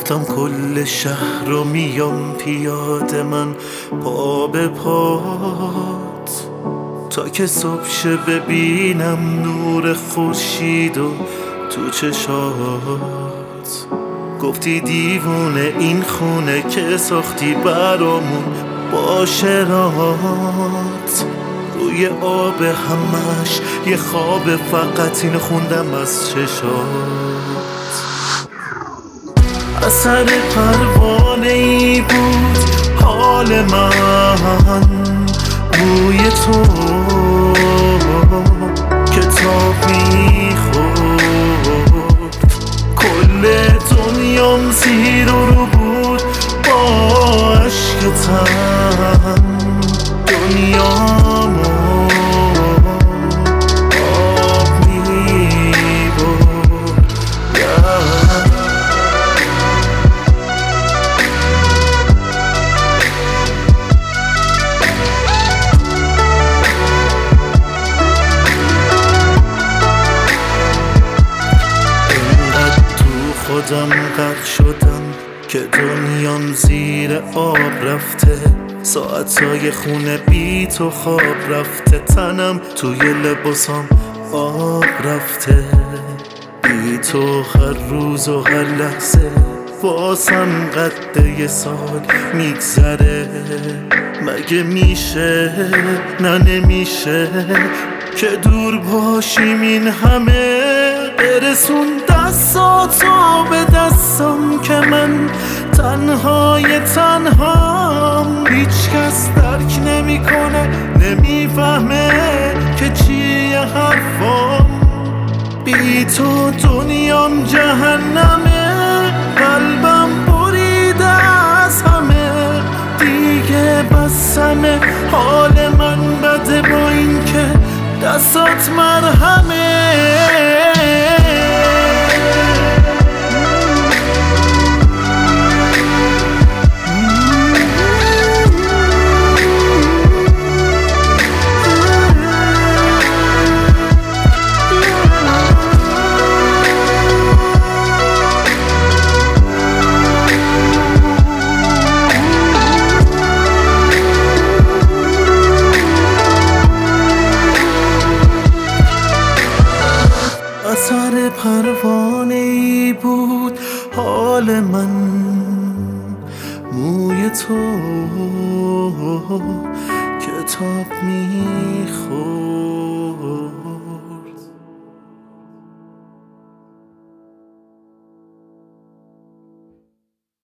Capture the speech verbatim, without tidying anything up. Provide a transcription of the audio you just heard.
گفتم کل شهر رو میام پیاده من پا به پات، تا که صبح شه ببینم نور خورشید و تو چشات. گفتی دیوونه این خونه که ساختی برامون با شرات، روی آب همش یه خواب، فقط این خوندم از چشات. اثر پروانه ای بود حال من، موی تو کتاب میخورد، کل دنیام زیر و رو بود با عشق تن، دنیامو آب میبرد. خودم غرق شدم که دنیام زیر آب رفته، ساعتهای خونه بی تو خواب رفته، تنم توی لباسام آب رفته، بی تو هر روز و هر لحظه واسم قد یه سال میگذره. مگه میشه نه نمیشه که دور باشیم این همه، برسون دستاتو به دستم که من تنهای تنهام، هیچ کس درک نمیکنه نمیفهمه که چیه حرفام، بی تو دنیام جهنمه، قلبم بریده از همه، دیگه بسمه حال من بده با این که دستات مرهمه. اثر پروانه ای بود حال من، موی تو کتاب میخورد.